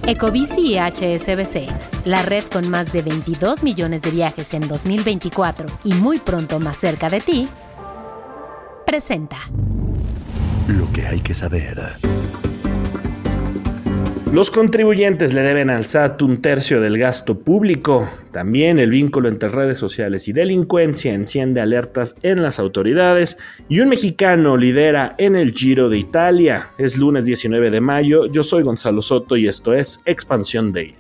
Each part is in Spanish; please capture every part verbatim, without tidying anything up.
Ecobici y H S B C, la red con más de veintidós millones de viajes en dos mil veinticuatro y muy pronto más cerca de ti, presenta Lo que hay que saber. Los contribuyentes le deben al S A T un tercio del gasto público. También el vínculo entre redes sociales y delincuencia enciende alertas en las autoridades. Y un mexicano lidera en el Giro de Italia. Es lunes diecinueve de mayo. Yo soy Gonzalo Soto y esto es Expansión Daily.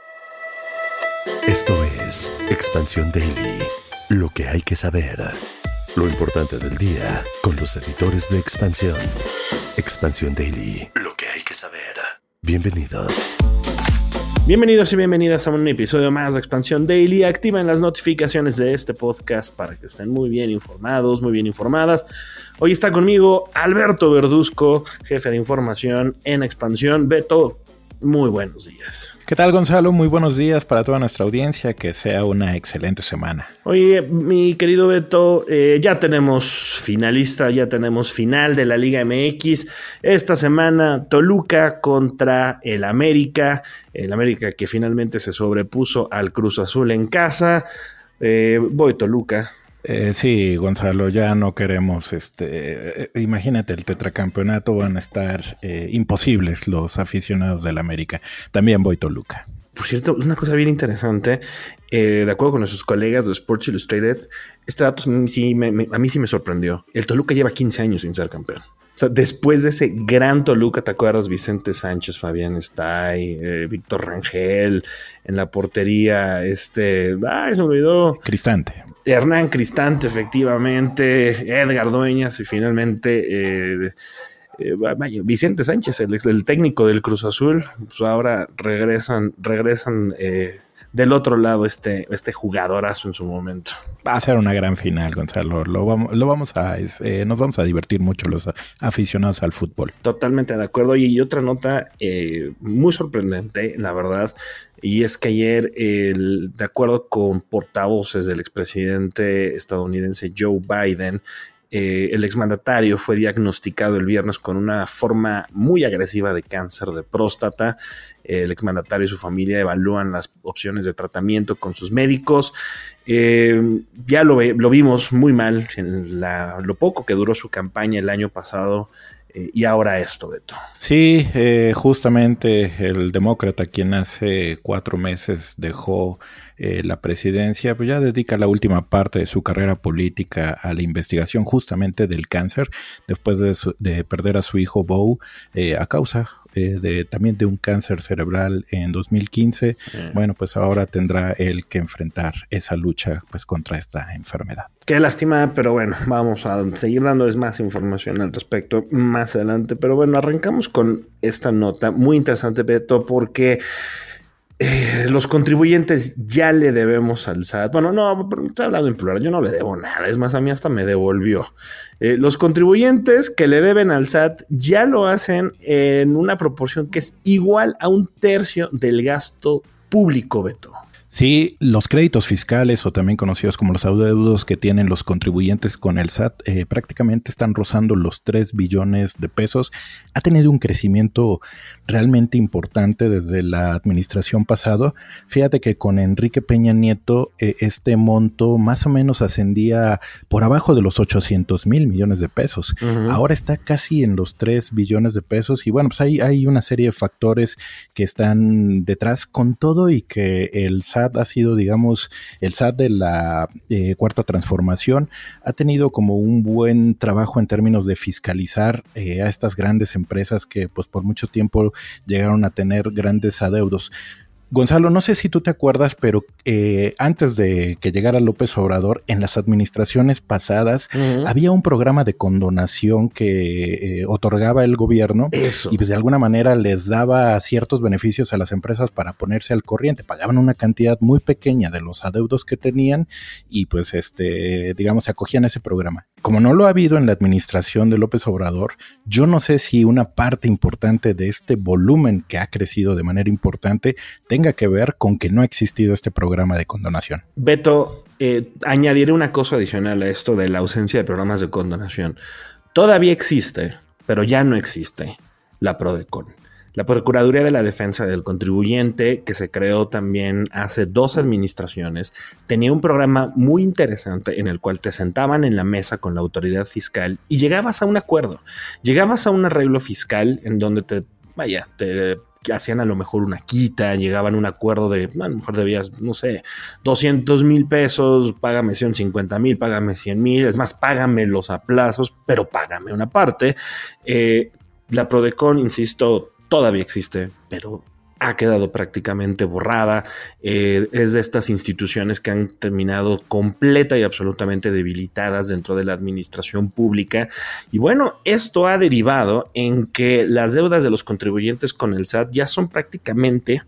Esto es Expansión Daily. Lo que hay que saber. Lo importante del día con los editores de Expansión. Expansión Daily. Lo que hay que saber. Bienvenidos. Bienvenidos y bienvenidas a un episodio más de Expansión Daily. Activen las notificaciones de este podcast para que estén muy bien informados, muy bien informadas. Hoy está conmigo Alberto Verduzco, jefe de información en Expansión. Beto, muy buenos días. ¿Qué tal, Gonzalo? Muy buenos días para toda nuestra audiencia. Que sea una excelente semana. Oye, mi querido Beto, eh, ya tenemos finalista, ya tenemos final de la Liga M X. Esta semana Toluca contra el América. El América que finalmente se sobrepuso al Cruz Azul en casa. Eh, voy Toluca. Eh, sí, Gonzalo, ya no queremos, este, eh, imagínate el tetracampeonato, van a estar eh, imposibles los aficionados del América. También voy Toluca. Por cierto, una cosa bien interesante, eh, de acuerdo con nuestros colegas de Sports Illustrated, este dato sí me, me, a mí sí me sorprendió. El Toluca lleva quince años sin ser campeón. O sea, después de ese gran Toluca, ¿te acuerdas? Vicente Sánchez, Fabián Estay, eh, Víctor Rangel, en la portería, este, ay, se me olvidó. Cristante. Hernán Cristante, efectivamente, Edgar Dueñas y finalmente eh, eh, vaya, Vicente Sánchez, el, el técnico del Cruz Azul. Pues ahora regresan, regresan eh, del otro lado este, este jugadorazo en su momento. Va a ser una gran final, Gonzalo. Lo vamos, lo vamos a, eh, nos vamos a divertir mucho los aficionados al fútbol. Totalmente de acuerdo. Y otra nota eh, muy sorprendente, la verdad. Y es que ayer, el, de acuerdo con portavoces del expresidente estadounidense Joe Biden, eh, el exmandatario fue diagnosticado el viernes con una forma muy agresiva de cáncer de próstata. El exmandatario y su familia evalúan las opciones de tratamiento con sus médicos. Eh, ya lo, lo vimos muy mal en la, lo poco que duró su campaña el año pasado. Y ahora esto, Beto. Sí, eh, justamente el demócrata, quien hace cuatro meses dejó eh, la presidencia, pues ya dedica la última parte de su carrera política a la investigación justamente del cáncer, después de, su, de perder a su hijo Beau eh, a causa eh, de también de un cáncer cerebral en dos mil quince. Eh. Bueno, pues ahora tendrá él que enfrentar esa lucha pues contra esta enfermedad. Qué lástima, pero bueno, vamos a seguir dándoles más información al respecto más adelante. Pero bueno, arrancamos con esta nota muy interesante, Beto, porque eh, los contribuyentes ya le debemos al S A T. Bueno, no, estoy hablando en plural, yo no le debo nada. Es más, a mí hasta me devolvió. Eh, los contribuyentes que le deben al S A T ya lo hacen en una proporción que es igual a un tercio del gasto público, Beto. Sí, los créditos fiscales o también conocidos como los adeudos que tienen los contribuyentes con el S A T eh, prácticamente están rozando los tres billones de pesos. Ha tenido un crecimiento realmente importante desde la administración pasada. Fíjate que con Enrique Peña Nieto eh, este monto más o menos ascendía por abajo de los ochocientos mil millones de pesos. Uh-huh. Ahora está casi en los tres billones de pesos y bueno, pues hay, hay una serie de factores que están detrás con todo y que el S A T ha sido, digamos, el S A T de la eh, cuarta transformación ha tenido como un buen trabajo en términos de fiscalizar eh, a estas grandes empresas que pues por mucho tiempo llegaron a tener grandes adeudos. Gonzalo, no sé si tú te acuerdas, pero eh, antes de que llegara López Obrador, en las administraciones pasadas, uh-huh. había un programa de condonación que eh, otorgaba el gobierno. Eso. Y pues de alguna manera les daba ciertos beneficios a las empresas para ponerse al corriente. Pagaban una cantidad muy pequeña de los adeudos que tenían y pues este, digamos, se acogían a ese programa. Como no lo ha habido en la administración de López Obrador, yo no sé si una parte importante de este volumen que ha crecido de manera importante tenga que ver con que no ha existido este programa de condonación. Beto, eh, añadiré una cosa adicional a esto de la ausencia de programas de condonación. Todavía existe, pero ya no existe la PRODECON. La Procuraduría de la Defensa del Contribuyente, que se creó también hace dos administraciones, tenía un programa muy interesante en el cual te sentaban en la mesa con la autoridad fiscal y llegabas a un acuerdo, llegabas a un arreglo fiscal en donde te, vaya, te hacían a lo mejor una quita, llegaban a un acuerdo de, a lo mejor debías, no sé, doscientos mil pesos, págame ciento cincuenta mil, págame cien mil, es más, págame los a plazos, pero págame una parte. Eh, la Prodecon, insisto, todavía existe, pero ha quedado prácticamente borrada. Eh, es de estas instituciones que han terminado completa y absolutamente debilitadas dentro de la administración pública. Y bueno, esto ha derivado en que las deudas de los contribuyentes con el S A T ya son prácticamente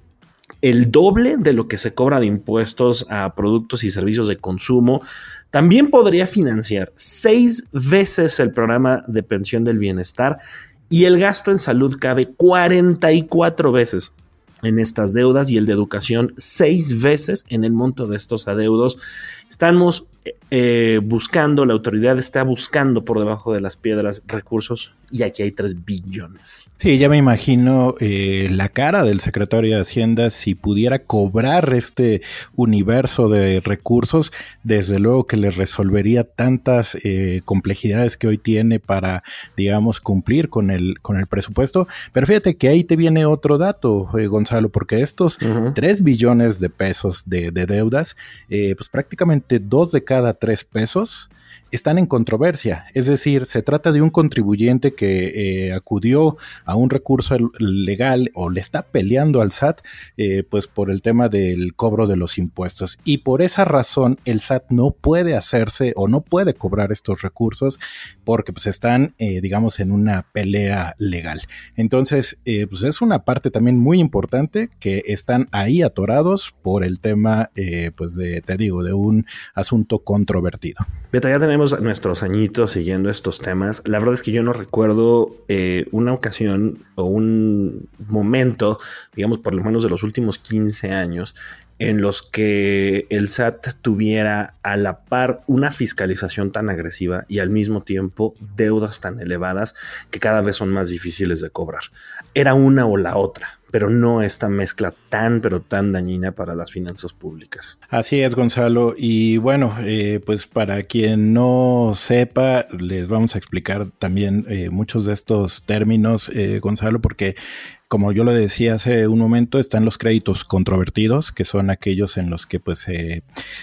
el doble de lo que se cobra de impuestos a productos y servicios de consumo. También podría financiar seis veces el programa de pensión del bienestar, y el gasto en salud cabe cuarenta y cuatro veces en estas deudas y el de educación seis veces en el monto de estos adeudos. Estamos eh, buscando, la autoridad está buscando por debajo de las piedras recursos y aquí hay tres billones. Sí, ya me imagino eh, la cara del secretario de Hacienda si pudiera cobrar este universo de recursos. Desde luego que le resolvería tantas eh, complejidades que hoy tiene para, digamos, cumplir con el, con el presupuesto. Pero fíjate que ahí te viene otro dato, eh, Gonzalo, porque estos uh-huh. tres billones de pesos de, de deudas, eh, pues prácticamente dos de cada tres pesos están en controversia. Es decir, se trata de un contribuyente que eh, acudió a un recurso legal o le está peleando al S A T eh, pues por el tema del cobro de los impuestos, y por esa razón el S A T no puede hacerse o no puede cobrar estos recursos porque pues están eh, digamos en una pelea legal. Entonces eh, pues es una parte también muy importante que están ahí atorados por el tema eh, pues de, te digo, de un asunto controvertido. Beto, ya tenemos nuestros añitos siguiendo estos temas. La verdad es que yo no recuerdo eh, una ocasión o un momento, digamos por lo menos de los últimos quince años, en los que el S A T tuviera a la par una fiscalización tan agresiva y al mismo tiempo deudas tan elevadas que cada vez son más difíciles de cobrar. Era una o la otra, pero no esta mezcla tan, pero tan dañina para las finanzas públicas. Así es, Gonzalo. Y bueno, eh, pues para quien no sepa, les vamos a explicar también eh, muchos de estos términos, eh, Gonzalo, porque como yo lo decía hace un momento, están los créditos controvertidos, que son aquellos en los que pues eh,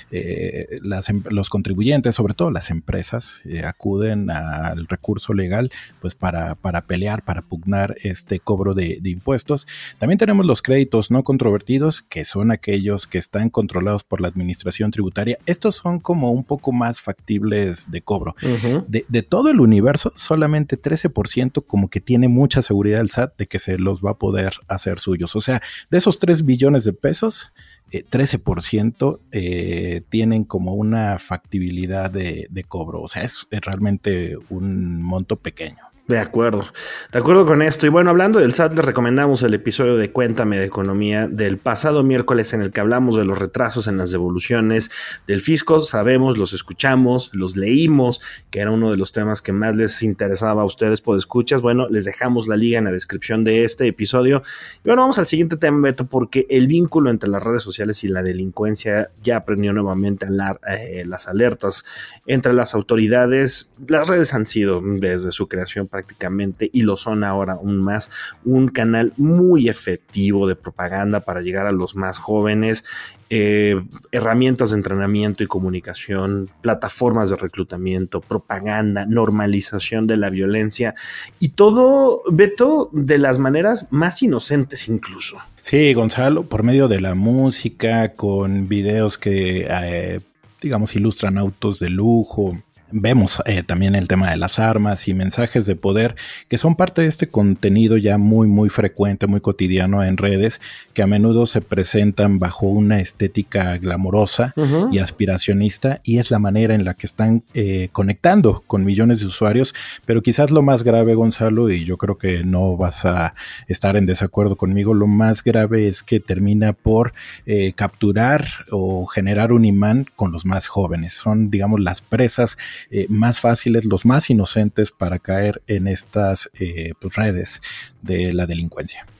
eh, las, los contribuyentes, sobre todo las empresas, eh, acuden al recurso legal pues para, para pelear, para pugnar este cobro de, de impuestos. También tenemos los créditos no controvertidos, que son aquellos que están controlados por la administración tributaria. Estos son como un poco más factibles de cobro. Uh-huh. De, de todo el universo, solamente trece por ciento como que tiene mucha seguridad el S A T de que se los va a poder hacer suyos. O sea, de esos tres billones de pesos, eh, trece por ciento eh, tienen como una factibilidad de, de cobro. O sea, es, es realmente un monto pequeño. De acuerdo, de acuerdo con esto. Y bueno, hablando del S A T, les recomendamos el episodio de Cuéntame de Economía del pasado miércoles en el que hablamos de los retrasos en las devoluciones del fisco. Sabemos, los escuchamos, los leímos, que era uno de los temas que más les interesaba a ustedes por escuchas. Bueno, les dejamos la liga en la descripción de este episodio. Y bueno, vamos al siguiente tema, Beto, porque el vínculo entre las redes sociales y la delincuencia ya aprendió nuevamente a la, eh, las alertas entre las autoridades. Las redes han sido, desde su creación prácticamente, y lo son ahora aún más, un canal muy efectivo de propaganda para llegar a los más jóvenes, eh, herramientas de entrenamiento y comunicación, plataformas de reclutamiento, propaganda, normalización de la violencia y todo, Beto, de las maneras más inocentes incluso. Sí, Gonzalo, por medio de la música, con videos que eh, digamos ilustran autos de lujo. Vemos eh, también el tema de las armas y mensajes de poder que son parte de este contenido ya muy muy frecuente, muy cotidiano en redes, que a menudo se presentan bajo una estética glamorosa uh-huh. y aspiracionista, y es la manera en la que están eh, conectando con millones de usuarios. Pero quizás lo más grave, Gonzalo, y yo creo que no vas a estar en desacuerdo conmigo, lo más grave es que termina por eh, capturar o generar un imán con los más jóvenes. Son, digamos, las presas Eh, más fáciles, los más inocentes para caer en estas eh, pues, redes de la delincuencia.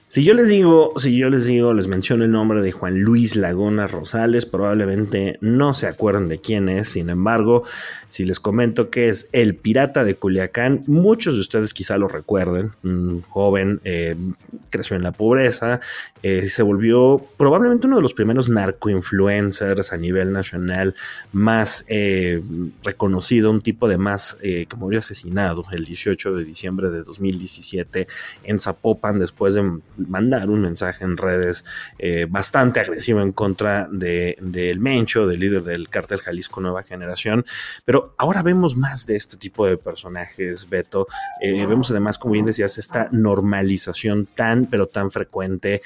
Si yo les digo, si yo les digo, les menciono el nombre de Juan Luis Laguna Rosales, probablemente no se acuerdan de quién es. Sin embargo, si les comento que es el pirata de Culiacán, muchos de ustedes quizá lo recuerden. Un joven, eh, creció en la pobreza, eh, se volvió probablemente uno de los primeros narcoinfluencers a nivel nacional, más eh, reconocido, un tipo de más eh, que murió asesinado el dieciocho de diciembre de dos mil diecisiete en Zapopan, después de mandar un mensaje en redes eh, bastante agresivo en contra de, de El Mencho, del líder del cártel Jalisco Nueva Generación. Pero ahora vemos más de este tipo de personajes, Beto. Eh, vemos además, como bien decías, esta normalización tan, pero tan frecuente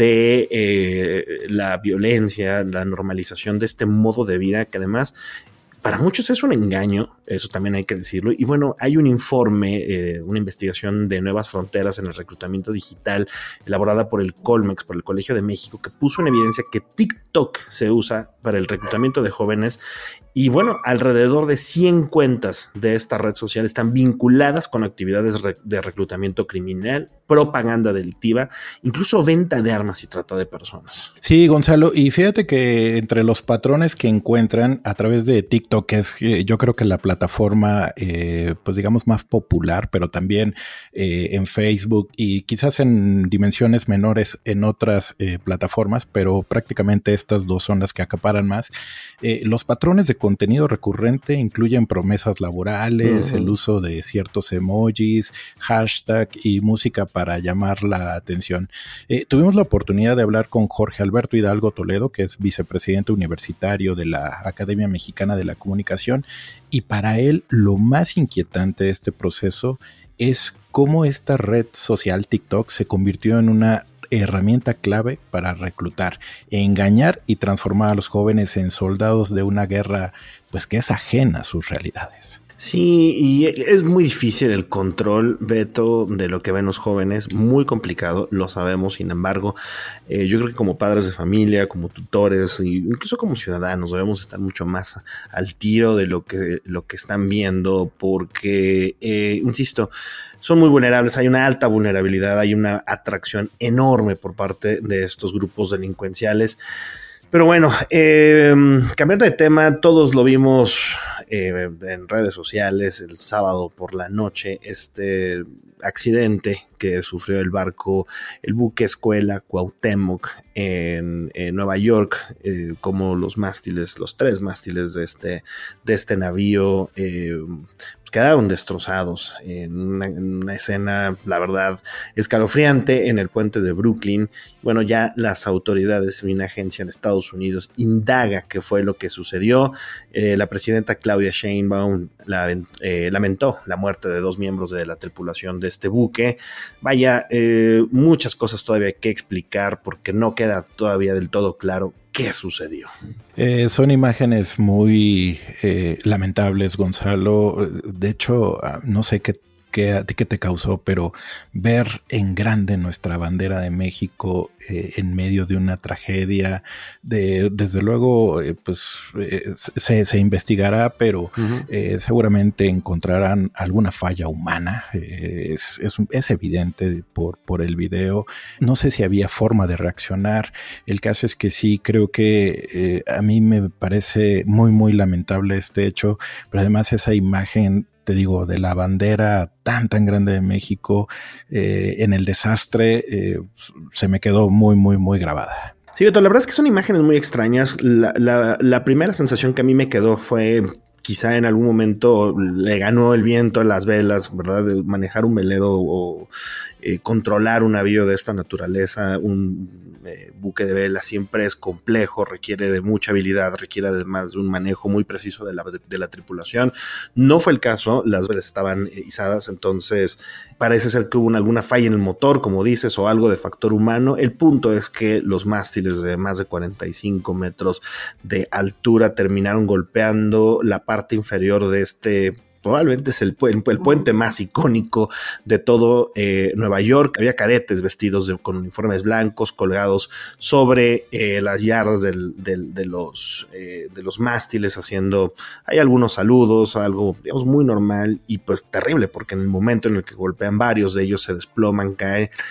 de eh, la violencia, la normalización de este modo de vida que además para muchos es un engaño, eso también hay que decirlo. Y bueno, hay un informe, eh, una investigación de Nuevas Fronteras en el reclutamiento digital, elaborada por el Colmex, por el Colegio de México, que puso en evidencia que TikTok se usa para el reclutamiento de jóvenes. Y bueno, alrededor de cien cuentas de esta red social están vinculadas con actividades de reclutamiento criminal, propaganda delictiva, incluso venta de armas y trata de personas. Sí, Gonzalo, y fíjate que entre los patrones que encuentran a través de TikTok, que es eh, yo creo que la plataforma, eh, pues digamos, más popular, pero también eh, en Facebook y quizás en dimensiones menores en otras eh, plataformas, pero prácticamente estas dos son las que acaparan más. Eh, los patrones de contenido recurrente incluyen promesas laborales, uh-huh. el uso de ciertos emojis, hashtag y música para llamar la atención. Eh, tuvimos la oportunidad de hablar con Jorge Alberto Hidalgo Toledo, que es vicepresidente universitario de la Academia Mexicana de la Comunicación, y para él lo más inquietante de este proceso es cómo esta red social TikTok se convirtió en una herramienta clave para reclutar, engañar y transformar a los jóvenes en soldados de una guerra pues que es ajena a sus realidades. Sí, y es muy difícil el control, Beto, de lo que ven los jóvenes, muy complicado, lo sabemos. Sin embargo, eh, yo creo que como padres de familia, como tutores, e incluso como ciudadanos, debemos estar mucho más al tiro de lo que, lo que están viendo, porque, eh, insisto, son muy vulnerables, hay una alta vulnerabilidad, hay una atracción enorme por parte de estos grupos delincuenciales. Pero bueno, eh, cambiando de tema, todos lo vimos eh, en redes sociales el sábado por la noche, este accidente que sufrió el barco, el buque escuela Cuauhtémoc en, en Nueva York, eh, como los mástiles, los tres mástiles de este, de este navío eh, quedaron destrozados en una, en una escena, la verdad, escalofriante en el puente de Brooklyn. Bueno, ya las autoridades y una agencia en Estados Unidos indaga qué fue lo que sucedió. Eh, la presidenta Claudia Sheinbaum la, eh, lamentó la muerte de dos miembros de la tripulación de este buque. Vaya, eh, muchas cosas todavía hay que explicar porque no queda todavía del todo claro qué sucedió. Eh, son imágenes muy eh, lamentables, Gonzalo. De hecho, no sé qué, qué a ti qué te causó, pero ver en grande nuestra bandera de México eh, en medio de una tragedia, de, desde luego, eh, pues eh, se, se investigará, pero uh-huh. eh, seguramente encontrarán alguna falla humana. Eh, es, es, es evidente por, por el video. No sé si había forma de reaccionar. El caso es que sí, creo que eh, a mí me parece muy, muy lamentable este hecho, pero además esa imagen, te digo, de la bandera tan, tan grande de México eh, en el desastre, eh, se me quedó muy, muy, muy grabada. Sí, Beto, la verdad es que son imágenes muy extrañas. La, la, la primera sensación que a mí me quedó fue quizá en algún momento le ganó el viento a las velas, ¿verdad? De manejar un velero o eh, controlar un navío de esta naturaleza, un eh, buque de vela siempre es complejo, requiere de mucha habilidad, requiere además de un manejo muy preciso de la, de, de la tripulación. No fue el caso, las velas estaban izadas, entonces parece ser que hubo una, alguna falla en el motor, como dices, o algo de factor humano. El punto es que los mástiles de más de cuarenta y cinco metros de altura terminaron golpeando la parte inferior de este, probablemente es el, pu- el puente más icónico de todo eh, Nueva York. Había cadetes vestidos de, con uniformes blancos colgados sobre eh, las yardas del, del, de, los, eh, de los mástiles, haciendo, hay algunos saludos, algo digamos muy normal y pues terrible, porque en el momento en el que golpean varios de ellos se desploman, caen.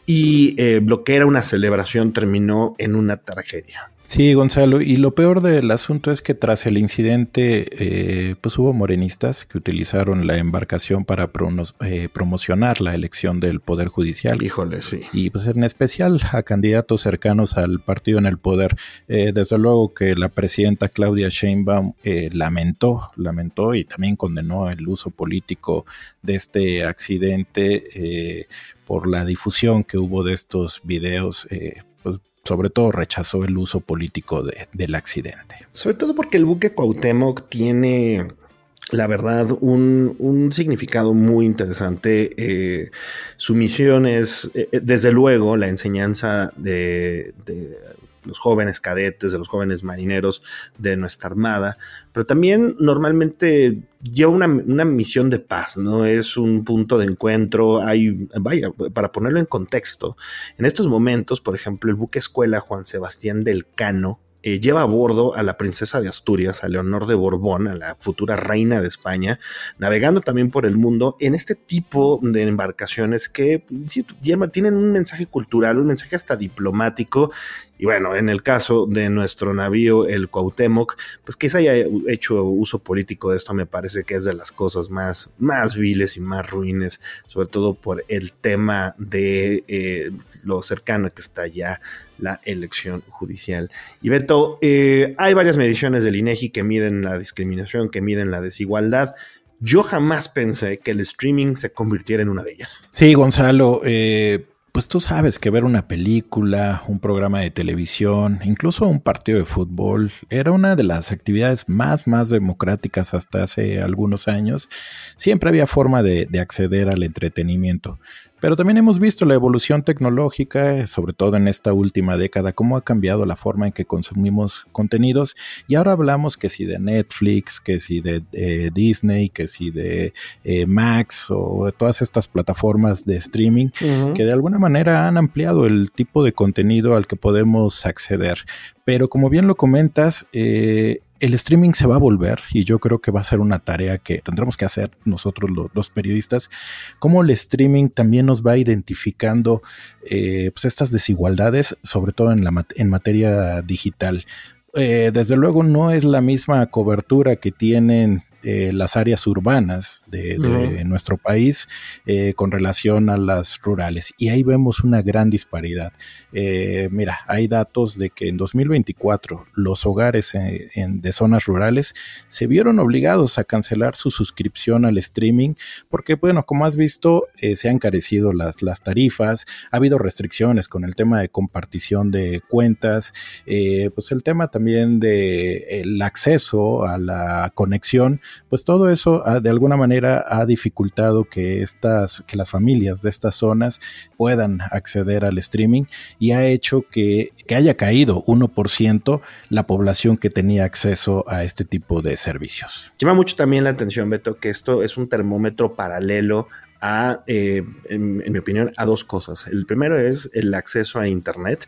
y eh, lo que era una celebración terminó en una tragedia. Sí, Gonzalo, y lo peor del asunto es que tras el incidente, eh, pues hubo morenistas que utilizaron la embarcación para pronos, eh, promocionar la elección del Poder Judicial. Híjole, sí. Y pues en especial a candidatos cercanos al partido en el poder. Eh, desde luego que la presidenta Claudia Sheinbaum eh, lamentó, lamentó y también condenó el uso político de este accidente eh, por la difusión que hubo de estos videos, eh, pues sobre todo rechazó el uso político de, del accidente. Sobre todo porque el buque Cuauhtémoc tiene, la verdad, un, un significado muy interesante. Eh, su misión es, eh, desde luego, la enseñanza de, de los jóvenes cadetes, de los jóvenes marineros de nuestra armada, pero también normalmente lleva una, una misión de paz, ¿no? Es un punto de encuentro. Hay, vaya, para ponerlo en contexto, en estos momentos, por ejemplo, el buque escuela Juan Sebastián del Cano Eh, lleva a bordo a la princesa de Asturias, a Leonor de Borbón, a la futura reina de España, navegando también por el mundo en este tipo de embarcaciones que sí, tienen un mensaje cultural, un mensaje hasta diplomático. Y bueno, en el caso de nuestro navío, el Cuauhtémoc, pues que se haya hecho uso político de esto me parece que es de las cosas más, más viles y más ruines, sobre todo por el tema de eh, lo cercano que está ya la elección judicial. Y Beto, eh, hay varias mediciones del INEGI que miden la discriminación, que miden la desigualdad. Yo jamás pensé que el streaming se convirtiera en una de ellas. Sí, Gonzalo, eh, pues tú sabes que ver una película, un programa de televisión, incluso un partido de fútbol, era una de las actividades más, más democráticas hasta hace algunos años. Siempre había forma de, de acceder al entretenimiento. Pero también hemos visto la evolución tecnológica, sobre todo en esta última década, cómo ha cambiado la forma en que consumimos contenidos. Y ahora hablamos que si de Netflix, que si de eh, Disney, que si de eh, Max o de todas estas plataformas de streaming, uh-huh, que de alguna manera han ampliado el tipo de contenido al que podemos acceder. Pero como bien lo comentas, eh, el streaming se va a volver, y yo creo que va a ser una tarea que tendremos que hacer nosotros los, los periodistas, cómo el streaming también nos va identificando eh, pues estas desigualdades, sobre todo en, la, en materia digital. Eh, desde luego no es la misma cobertura que tienen eh, las áreas urbanas de, de uh-huh. nuestro país eh, con relación a las rurales, y ahí vemos una gran disparidad. Eh, mira, hay datos de que en dos mil veinticuatro los hogares en, en, de zonas rurales se vieron obligados a cancelar su suscripción al streaming porque, bueno, como has visto, eh, se han encarecido las, las tarifas, ha habido restricciones con el tema de compartición de cuentas, eh, pues el tema también de el acceso a la conexión, pues todo eso ha, de alguna manera ha dificultado que estas, que las familias de estas zonas puedan acceder al streaming, y ha hecho que, que haya caído uno por ciento la población que tenía acceso a este tipo de servicios. Llama mucho también la atención, Beto, que esto es un termómetro paralelo a, eh, en, en mi opinión, a dos cosas. El primero es el acceso a Internet,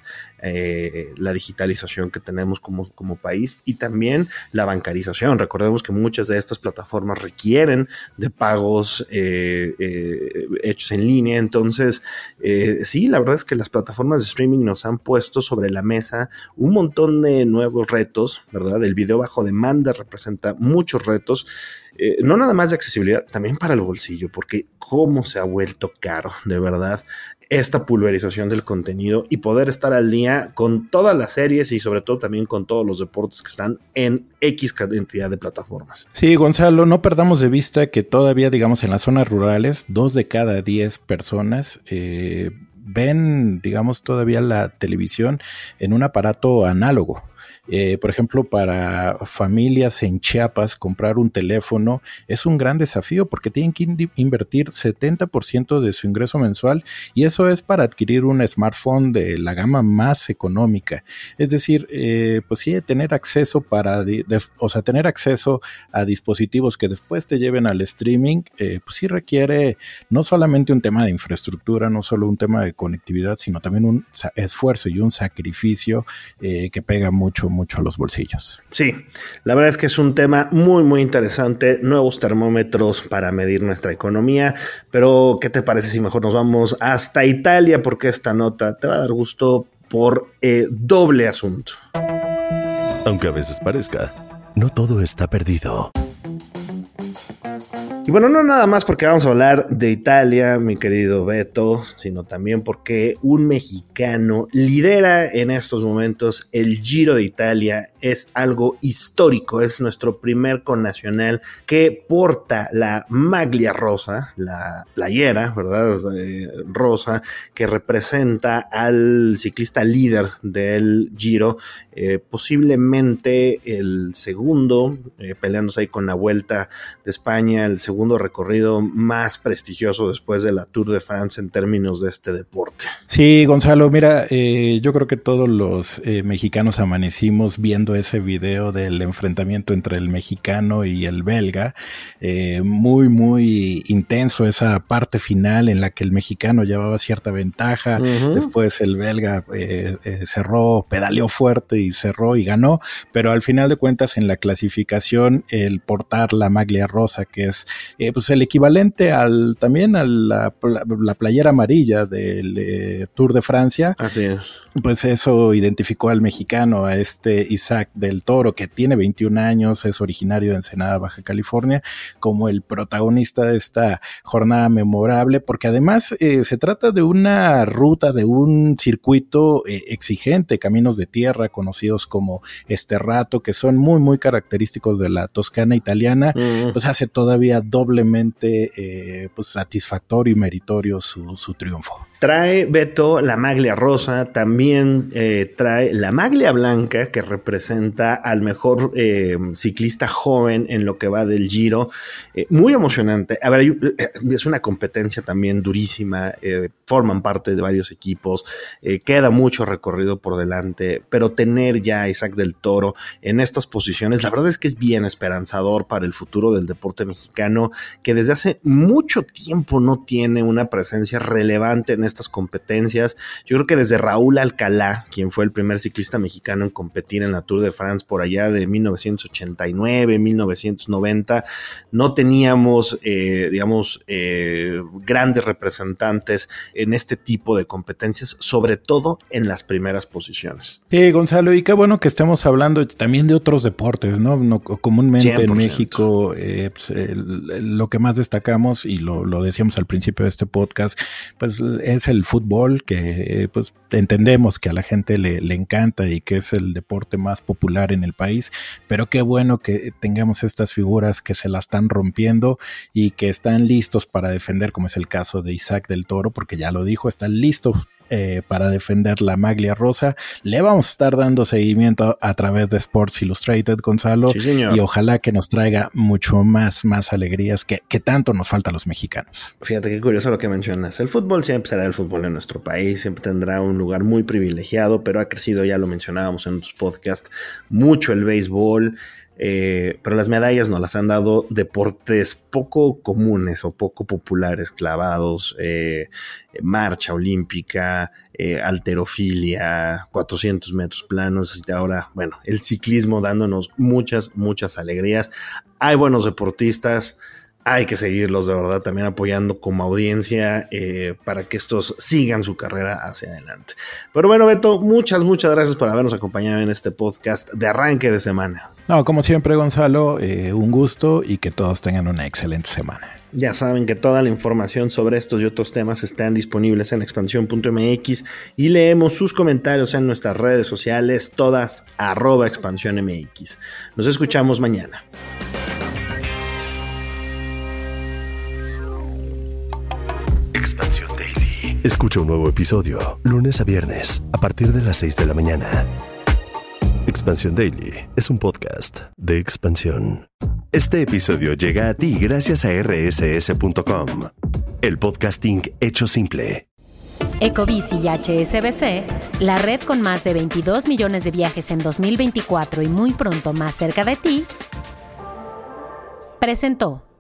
eh, la digitalización que tenemos como, como país, y también la bancarización. Recordemos que muchas de estas plataformas requieren de pagos eh, eh, hechos en línea. Entonces, eh, sí, la verdad es que las plataformas de streaming nos han puesto sobre la mesa un montón de nuevos retos, ¿verdad? El video bajo demanda representa muchos retos. Eh, no nada más de accesibilidad, también para el bolsillo, porque cómo se ha vuelto caro, de verdad, esta pulverización del contenido, y poder estar al día con todas las series y sobre todo también con todos los deportes que están en X cantidad de plataformas. Sí, Gonzalo, no perdamos de vista que todavía, digamos, en las zonas rurales, dos de cada diez personas eh, ven, digamos, todavía la televisión en un aparato análogo. Eh, por ejemplo, para familias en Chiapas, comprar un teléfono es un gran desafío porque tienen que in- invertir setenta por ciento de su ingreso mensual, y eso es para adquirir un smartphone de la gama más económica. Es decir, eh, pues sí, tener acceso para, de, de, o sea, tener acceso a dispositivos que después te lleven al streaming, eh, pues sí requiere no solamente un tema de infraestructura, no solo un tema de conectividad, sino también un sa- esfuerzo y un sacrificio eh, que pega mucho mucho, mucho a los bolsillos. Sí, la verdad es que es un tema muy, muy interesante. Nuevos termómetros para medir nuestra economía. Pero, ¿qué te parece si mejor nos vamos hasta Italia? Porque esta nota te va a dar gusto por eh, doble asunto. Aunque a veces parezca, no todo está perdido. Y bueno, no nada más porque vamos a hablar de Italia, mi querido Beto, sino también porque un mexicano lidera en estos momentos el Giro de Italia. Es algo histórico, es nuestro primer connacional que porta la maglia rosa, la playera, ¿verdad? Eh, rosa, que representa al ciclista líder del Giro, eh, posiblemente el segundo, eh, peleándose ahí con la Vuelta de España, el segundo recorrido más prestigioso después de la Tour de France en términos de este deporte. Sí, Gonzalo, mira, eh, yo creo que todos los eh, mexicanos amanecimos viendo ese video del enfrentamiento entre el mexicano y el belga, eh, muy, muy intenso esa parte final en la que el mexicano llevaba cierta ventaja, uh-huh. Después el belga eh, eh, cerró, pedaleó fuerte y cerró y ganó, pero al final de cuentas en la clasificación el portar la maglia rosa, que es eh, pues el equivalente al también a la, la playera amarilla del eh, Tour de Francia. Así es. Pues eso identificó al mexicano, a este Isaac del Toro, que tiene veintiún años, es originario de Ensenada, Baja California, como el protagonista de esta jornada memorable, porque además eh, se trata de una ruta, de un circuito eh, exigente, caminos de tierra conocidos como Sterrato, que son muy, muy característicos de la Toscana italiana, uh-huh. Pues hace todavía doblemente eh, pues satisfactorio y meritorio su, su triunfo. Trae, Beto, la maglia rosa, también eh, trae la maglia blanca, que representa al mejor eh, ciclista joven en lo que va del Giro. Eh, muy emocionante. A ver, es una competencia también durísima, eh, forman parte de varios equipos, eh, queda mucho recorrido por delante, pero tener ya a Isaac del Toro en estas posiciones, la verdad es que es bien esperanzador para el futuro del deporte mexicano, que desde hace mucho tiempo no tiene una presencia relevante en estas competencias. Yo creo que desde Raúl Alcalá, quien fue el primer ciclista mexicano en competir en la Tour de France por allá de mil novecientos ochenta y nueve, mil novecientos noventa, no teníamos, eh, digamos, eh, grandes representantes en este tipo de competencias, sobre todo en las primeras posiciones. Sí, Gonzalo, y qué bueno que estemos hablando también de otros deportes, ¿no? no comúnmente cien por ciento. En México, eh, pues, el, lo que más destacamos, y lo, lo decíamos al principio de este podcast, pues es el fútbol, que pues entendemos que a la gente le, le encanta y que es el deporte más popular en el país, pero qué bueno que tengamos estas figuras que se la están rompiendo y que están listos para defender, como es el caso de Isaac del Toro, porque ya lo dijo, están listos Eh, para defender la maglia rosa. Le vamos a estar dando seguimiento a, a través de Sports Illustrated, Gonzalo, sí, señor. Y ojalá que nos traiga mucho más, más alegrías que, que tanto nos falta a los mexicanos. Fíjate qué curioso lo que mencionas. El fútbol siempre será el fútbol en nuestro país, siempre tendrá un lugar muy privilegiado, pero ha crecido, ya lo mencionábamos en otros podcasts, mucho el béisbol. Eh, pero las medallas nos las han dado deportes poco comunes o poco populares, clavados, eh, marcha olímpica, eh, halterofilia, cuatrocientos metros planos, y ahora, bueno, el ciclismo dándonos muchas, muchas alegrías. Hay buenos deportistas, hay que seguirlos de verdad, también apoyando como audiencia eh, para que estos sigan su carrera hacia adelante. Pero bueno, Beto, muchas, muchas gracias por habernos acompañado en este podcast de arranque de semana. No, como siempre, Gonzalo, eh, un gusto y que todos tengan una excelente semana. Ya saben que toda la información sobre estos y otros temas están disponibles en expansión punto m x y leemos sus comentarios en nuestras redes sociales, todas arroba expansión m x. Nos escuchamos mañana. Expansión Daily. Escucha un nuevo episodio lunes a viernes a partir de las seis de la mañana. Expansión Daily es un podcast de Expansión. Este episodio llega a ti gracias a erre ese ese punto com, el podcasting hecho simple. Ecobici y H S B C, la red con más de veintidós millones de viajes en dos mil veinticuatro y muy pronto más cerca de ti, presentó.